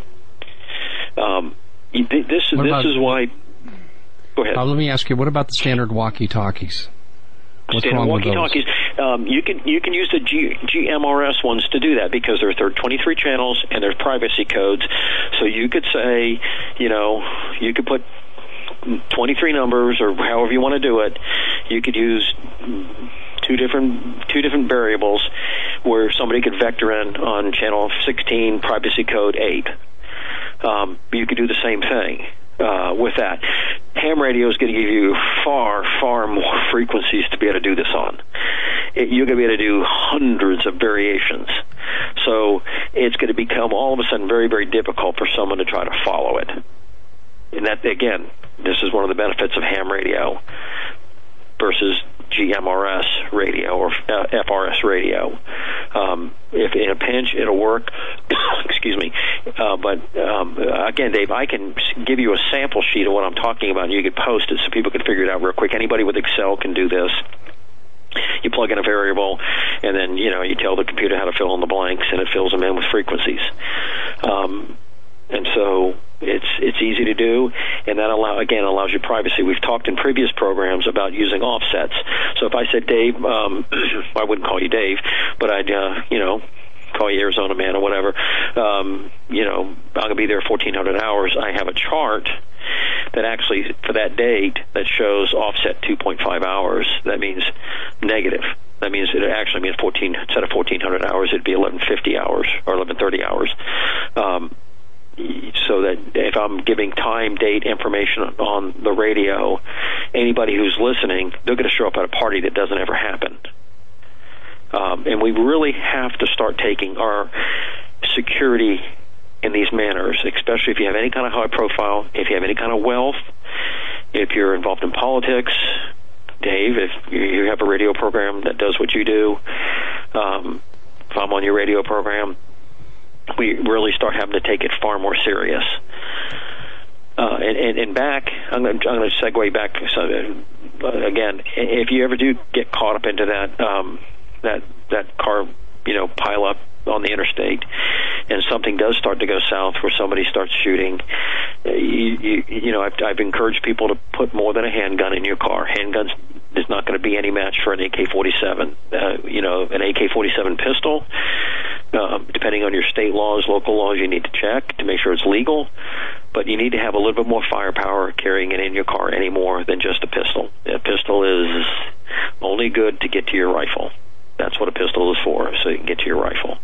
This is why... Go ahead. Let me ask you, what about the standard walkie-talkies? What's wrong with those? You can use the GMRS ones to do that, because there are 23 channels and there's privacy codes. So you could say, you could put 23 numbers or however you want to do it. You could use two different variables where somebody could vector in on channel 16, privacy code 8. You could do the same thing. with that. Ham radio is going to give you far, far more frequencies to be able to do this on. You're going to be able to do hundreds of variations. So it's going to become all of a sudden very, very difficult for someone to try to follow it. And that, again, this is one of the benefits of ham radio versus GMRS radio or FRS radio. If in a pinch, it'll work. Excuse me. But again, Dave, I can give you a sample sheet of what I'm talking about, and you could post it so people can figure it out real quick. Anybody with Excel can do this. You plug in a variable, and then you tell the computer how to fill in the blanks, and it fills them in with frequencies. And so it's easy to do, and that allows you privacy. We've talked in previous programs about using offsets. So if I said, Dave, I wouldn't call you Dave, but I'd call you Arizona Man or whatever. I'm going to be there 1,400 hours. I have a chart that actually, for that date, that shows offset 2.5 hours. That means negative. That means it actually means instead of 1,400 hours, it'd be 1,150 hours or 1,130 hours. So that if I'm giving time, date, information on the radio, anybody who's listening, they're going to show up at a party that doesn't ever happen. And we really have to start taking our security in these manners, especially if you have any kind of high profile, if you have any kind of wealth, if you're involved in politics. Dave, if you have a radio program that does what you do, if I'm on your radio program, we really start having to take it far more serious. And back, I'm going to segue back. So, again, if you ever do get caught up into that car, pile up on the interstate, and something does start to go south where somebody starts shooting, I've encouraged people to put more than a handgun in your car. Handguns is not going to be any match for an AK-47. An AK-47 pistol, depending on your state laws, local laws, you need to check to make sure it's legal. But you need to have a little bit more firepower carrying it in your car any more than just a pistol. A pistol is only good to get to your rifle. That's what a pistol is for, so you can get to your rifle.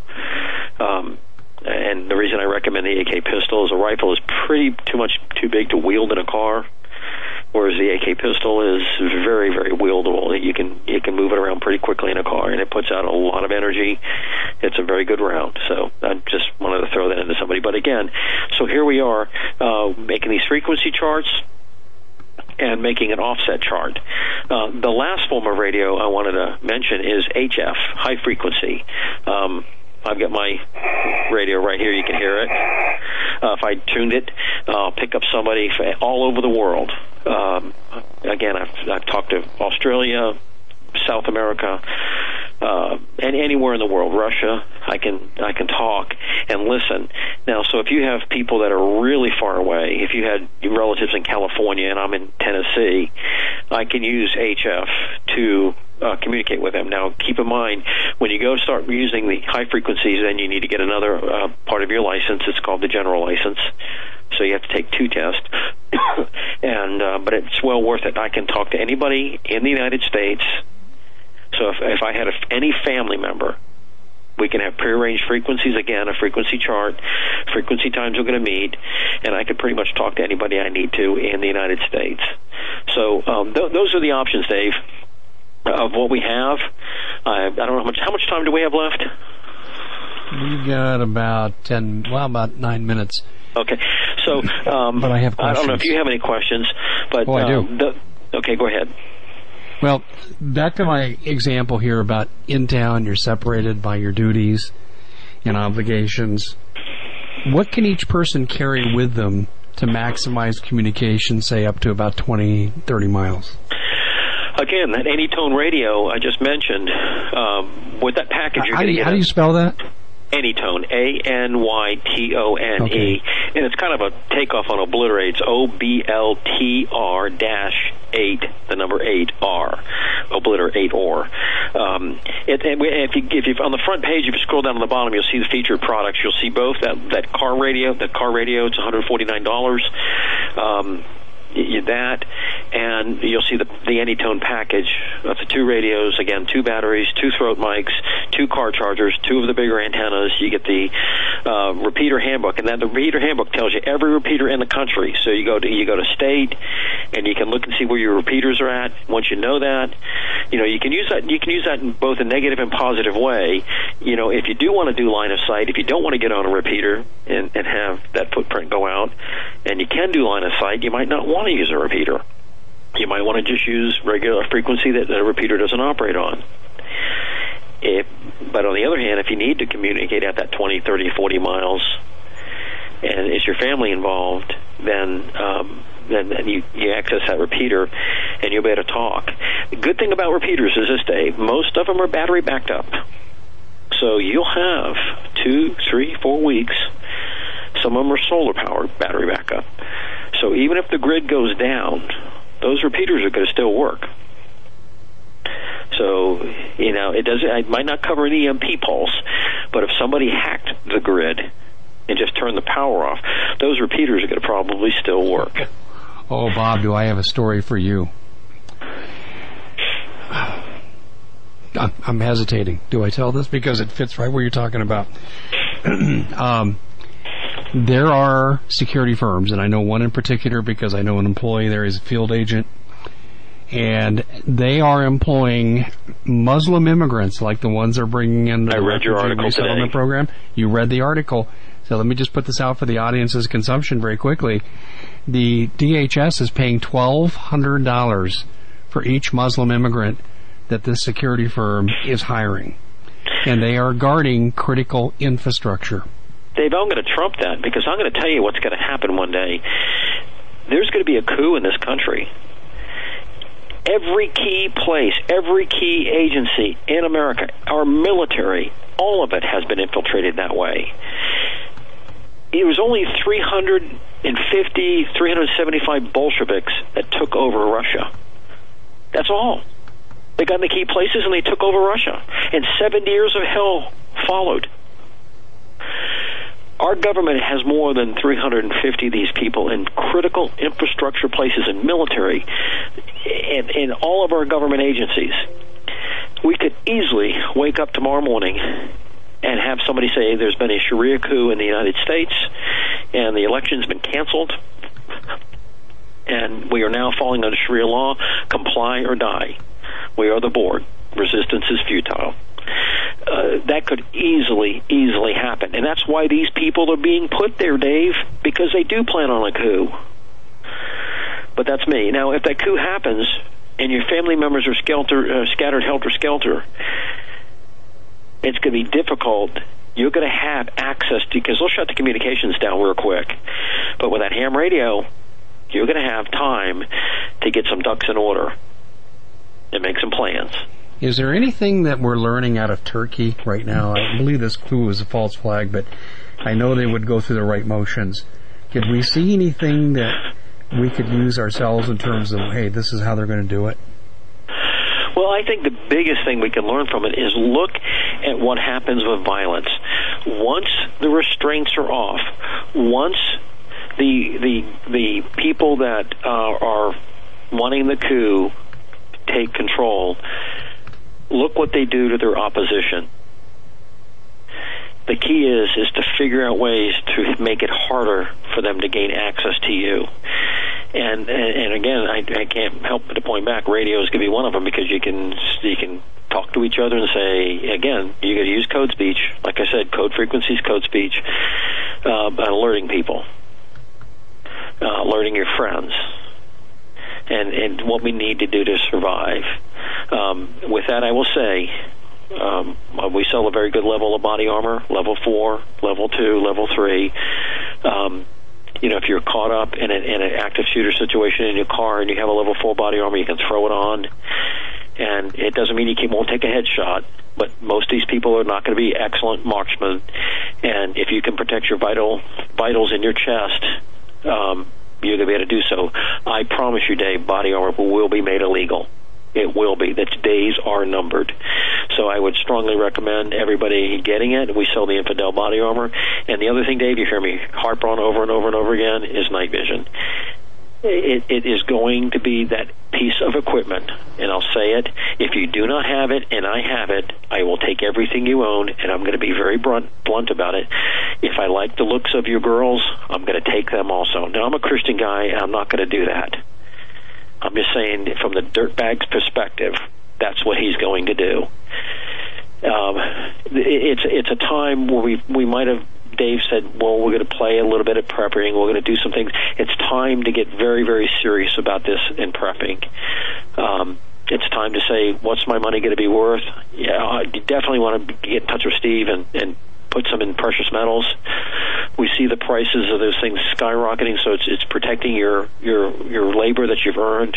And the reason I recommend the AK pistol is a rifle is too big to wield in a car, whereas the AK pistol is very, very wieldable. You can move it around pretty quickly in a car, and it puts out a lot of energy. It's a very good round. So I just wanted to throw that into somebody. But again, so here we are making these frequency charts and making an offset chart. The last form of radio I wanted to mention is HF, high frequency. I've got my radio right here. You can hear it. If I tuned it, I'll pick up somebody all over the world. Again, I've talked to Australia, South America, and anywhere in the world, Russia. I can talk and listen. Now, so if you have people that are really far away, if you had relatives in California and I'm in Tennessee, I can use HF to communicate with them. Now, keep in mind, when you go start using the high frequencies, then you need to get another part of your license. It's called the general license. So you have to take 2 tests. But it's well worth it. I can talk to anybody in the United States. So if I had any family member, we can have prearranged frequencies, again, a frequency chart, frequency times we're going to meet, and I could pretty much talk to anybody I need to in the United States. So those are the options, Dave, of what we have. I don't know how much time do we have left? We've got about 9 minutes. Okay. So but I have questions. I don't know if you have any questions, but I do. Okay, go ahead. Well, back to my example here about in town, you're separated by your duties and obligations. What can each person carry with them to maximize communication, say up to about 20, 30 miles? Again, that Anytone radio I just mentioned, with that package you're going to get. How do you spell that? Anytone, Anytone, okay. And it's kind of a takeoff on Obliterate. It's OBLTR-8, the number 8R, Obliterate or. If you on the front page, if you scroll down to the bottom, you'll see the featured products. You'll see both that car radio. That car radio, it's $149. that, and you'll see the Anytone package. That's the 2 radios, again, 2 batteries, 2 throat mics, 2 car chargers, 2 of the bigger antennas. You get the repeater handbook, and then the repeater handbook tells you every repeater in the country. So you go to state, and you can look and see where your repeaters are at. Once you know that, you can use that. You can use that in both a negative and positive way. If you do want to do line of sight, if you don't want to get on a repeater and have that footprint go out, and you can do line of sight, you might not want to use a repeater. You might want to just use regular frequency that a repeater doesn't operate on. But on the other hand, if you need to communicate at that 20, 30, 40 miles, and is your family involved, then you access that repeater, and you'll be able to talk. The good thing about repeaters is this, Dave, most of them are battery backed up. So you'll have 2, 3, 4 weeks. Some of them are solar powered battery backup. So even if the grid goes down, those repeaters are going to still work. So, it might not cover an EMP pulse, but if somebody hacked the grid and just turned the power off, those repeaters are going to probably still work. Oh, Bob, do I have a story for you? I'm hesitating. Do I tell this? Because it fits right where you're talking about. There are security firms, and I know one in particular because I know an employee there is a field agent, and they are employing Muslim immigrants like the ones they're bringing in the Refugee Resettlement Program. You read the article. So let me just put this out for the audience's consumption very quickly. The DHS is paying $1,200 for each Muslim immigrant that this security firm is hiring. And they are guarding critical infrastructure. Dave, I'm going to trump that because I'm going to tell you what's going to happen one day. There's going to be a coup in this country. Every key place, every key agency in America, our military, all of it has been infiltrated that way. It was only 375 Bolsheviks that took over Russia. That's all. They got in the key places and they took over Russia. And 7 years of hell followed. Our government has more than 350 of these people in critical infrastructure places in military and in all of our government agencies. We could easily wake up tomorrow morning and have somebody say there's been a Sharia coup in the United States and the election's been canceled and we are now falling under Sharia law. Comply or die. We are the board. Resistance is futile. That could easily happen. And that's why these people are being put there, Dave, because they do plan on a coup. But that's me. Now, if that coup happens and your family members are scattered helter-skelter, it's going to be difficult. You're going to have access to, because they'll shut the communications down real quick. But with that ham radio, you're going to have time to get some ducks in order and make some plans. Is there anything that we're learning out of Turkey right now? I believe this coup was a false flag, but I know they would go through the right motions. Could we see anything that we could use ourselves in terms of, hey, this is how they're going to do it? Well, I think the biggest thing we can learn from it is look at what happens with violence. Once the restraints are off, once the people that are wanting the coup take control, look what they do to their opposition. The key is to figure out ways to make it harder for them to gain access to you. And again, I can't help but to point back, radio is going to be one of them because you can talk to each other and say, again, you got to use code speech. Like I said, code frequencies, code speech, alerting people, alerting your friends, and what we need to do to survive. With that, I will say, we sell a very good level of body armor, level 4, level 2, level 3. If you're caught up in an active shooter situation in your car and you have a level 4 body armor, you can throw it on. And it doesn't mean you won't take a headshot, but most of these people are not going to be excellent marksmen. And if you can protect your vitals in your chest, you're going to be able to do so. I promise you, Dave, body armor will be made illegal. It will be. Its days are numbered. So I would strongly recommend everybody getting it. We sell the Infidel body armor. And the other thing, Dave, you hear me harp on over and over and over again, is night vision. it is going to be that piece of equipment, and I'll say it, if you do not have it and I have it, I will take everything you own, and I'm going to be very blunt about it. If I like the looks of your girls, I'm going to take them also. Now, I'm a Christian guy, and I'm not going to do that. I'm just saying, from the dirtbag's perspective, that's what he's going to do. It's a time where we might have, Dave said, well, we're going to play a little bit at prepping, we're going to do some things. It's time to get very, very serious about this in prepping. It's time to say, what's my money going to be worth? Yeah, you definitely want to get in touch with Steve and put some in precious metals. We see the prices of those things skyrocketing, so it's protecting your labor that you've earned.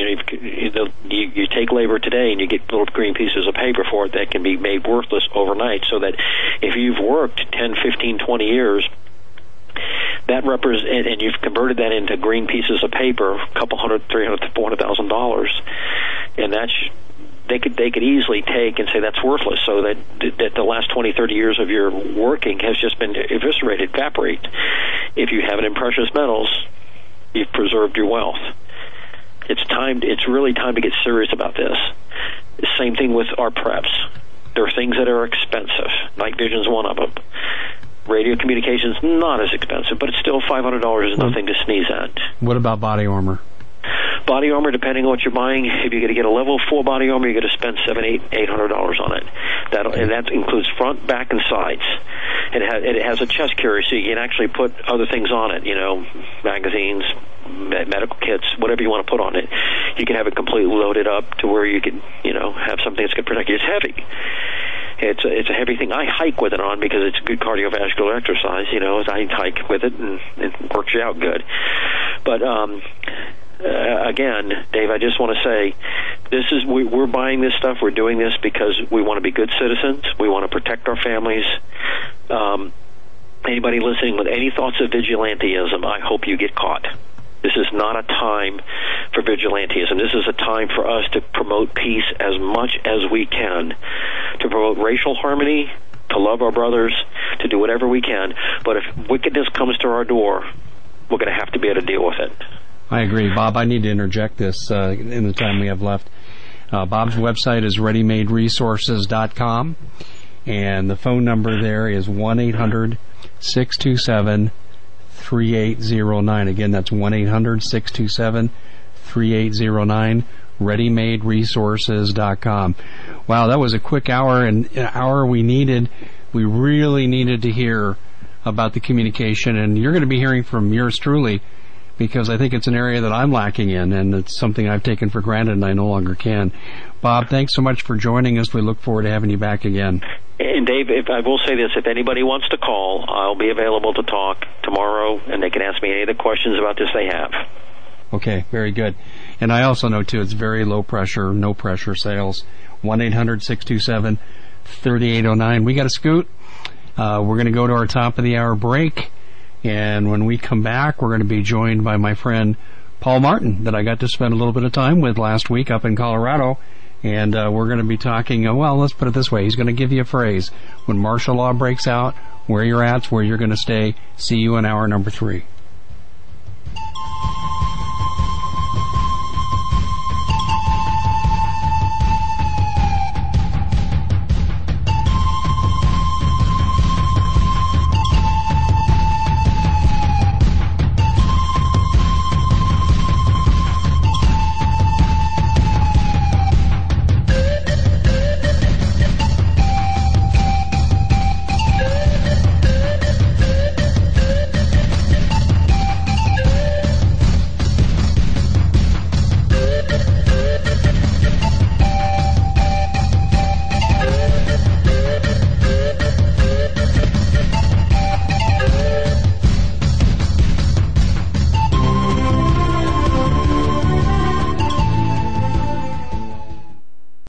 You take labor today and you get little green pieces of paper for it that can be made worthless overnight, so that if you've worked 10, 15, 20 years, that represent, and you've converted that into green pieces of paper, a couple $100,000, $300,000, $400,000, and that's, they could easily take and say that's worthless, so that the last 20, 30 years of your working has just been eviscerated, evaporate. If you have it in precious metals, you've preserved your wealth. It's really time to get serious about this. The same thing with our preps. There are things that are expensive. Night vision's one of them. Radio communication's not as expensive, but it's still $500 is nothing to sneeze at. What about body armor? Body armor, depending on what you're buying, if you're going to get a level 4 body armor, you're going to spend $800 on it. And that includes front, back, and sides. It has a chest carry, so you can actually put other things on it, magazines, medical kits, whatever you want to put on it. You can have it completely loaded up to where you can, have something that's going to protect you. It's heavy. It's a heavy thing. I hike with it on because it's a good cardiovascular exercise. I hike with it and it works you out good. But again, Dave, I just want to say, we're buying this stuff. We're doing this because we want to be good citizens. We want to protect our families. Anybody listening with any thoughts of vigilantism, I hope you get caught. This is not a time for vigilantism. This is a time for us to promote peace as much as we can, to promote racial harmony, to love our brothers, to do whatever we can. But if wickedness comes to our door, we're going to have to be able to deal with it. I agree. Bob, I need to interject this in the time we have left. Bob's website is readymaderesources.com, and the phone number there is 1-800-627-3809. Again, that's 1-800-627-3809, readymaderesources.com. Wow, that was a quick hour, and an hour we really needed to hear about the communication, and you're going to be hearing from yours truly, because I think it's an area that I'm lacking in, and it's something I've taken for granted and I no longer can. Bob, thanks so much for joining us. We look forward to having you back again. And Dave, I will say this, if anybody wants to call, I'll be available to talk tomorrow, and they can ask me any of the questions about this they have. Okay, very good. And I also know, too, it's very low pressure, no pressure sales. 1-800-627-3809. We got to scoot. We're going to go to our top of the hour break. And when we come back, we're going to be joined by my friend Paul Martin that I got to spend a little bit of time with last week up in Colorado. And we're going to be talking, let's put it this way. He's going to give you a phrase. When martial law breaks out, where you're at, where you're going to stay. See you in hour number 3.